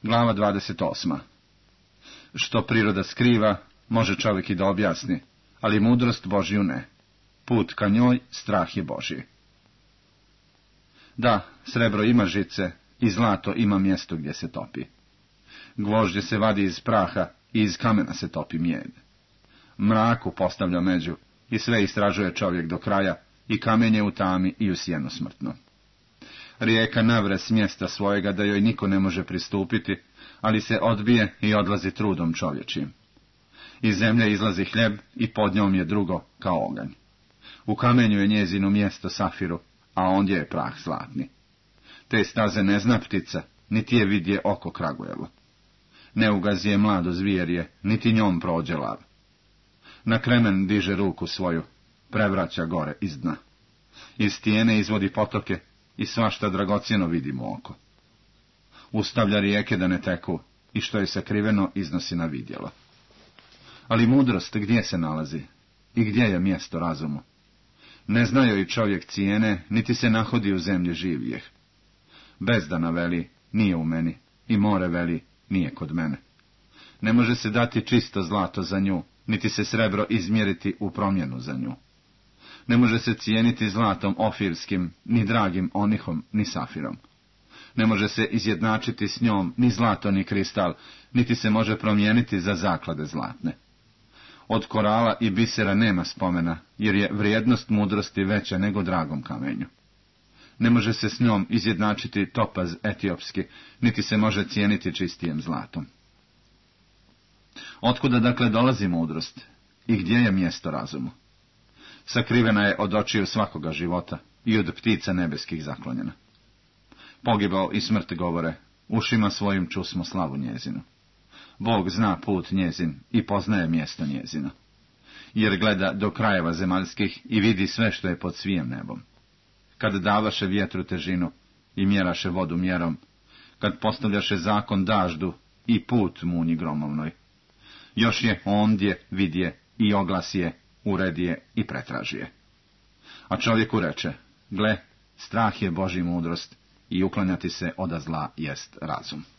Glava 28. Što priroda skriva, može čovjek i da objasni, ali mudrost Božju ne. Put ka njoj, strah je Božji. Da, srebro ima žice i zlato ima mjesto gdje se topi. Gvožđe se vadi iz praha i iz kamena se topi mijed. Mraku postavlja među i sve istražuje čovjek do kraja, i kamenje u tami i u sjenu smrtno. Rijeka navre s mjesta svojega da joj niko ne može pristupiti, ali se odbije i odlazi trudom čovječim. Iz zemlje izlazi hljeb i pod njom je drugo kao oganj. U kamenju je njezino mjesto safiru, a ondje je prah zlatni. Te staze ne zna ptica, niti je vidje oko Kragujevo. Ne ugazi je mlado zvijerje, niti njom prođe lav. Na kremen diže ruku svoju, prevraća gore iz dna. Iz stijene izvodi potoke i svašta dragocjeno vidimo oko. Ustavlja rijeke da ne teku i što je sakriveno iznosi na vidjelo. Ali mudrost gdje se nalazi i gdje je mjesto razumu? Ne zna joj čovjek cijene, niti se nahodi u zemlji živijeh. Bezdana veli, nije u meni, i more veli, nije kod mene. Ne može se dati čisto zlato za nju, niti se srebro izmjeriti u promjenu za nju. Ne može se cijeniti zlatom ofirskim, ni dragim onihom, ni safirom. Ne može se izjednačiti s njom ni zlato, ni kristal, niti se može promijeniti za zaklade zlatne. Od korala i bisera nema spomena, jer je vrijednost mudrosti veća nego dragom kamenju. Ne može se s njom izjednačiti topaz etiopski, niti se može cijeniti čistijem zlatom. Otkuda dakle dolazi mudrost i gdje je mjesto razumu? Sakrivena je od očiju svakoga života i od ptica nebeskih zaklonjena. Pogibao i smrt govore, ušima svojim čusmo slavu njezinu. Bog zna put njezin i poznaje mjesto njezino, jer gleda do krajeva zemaljskih i vidi sve što je pod svijem nebom. Kad davaše vjetru težinu i mjeraše vodu mjerom, kad postavljaše zakon daždu i put munji gromovnoj, još je ondje vidje i oglasije, uredije i pretražije. A čovjeku reče, gle, strah je Božji mudrost i uklanjati se oda zla jest razum.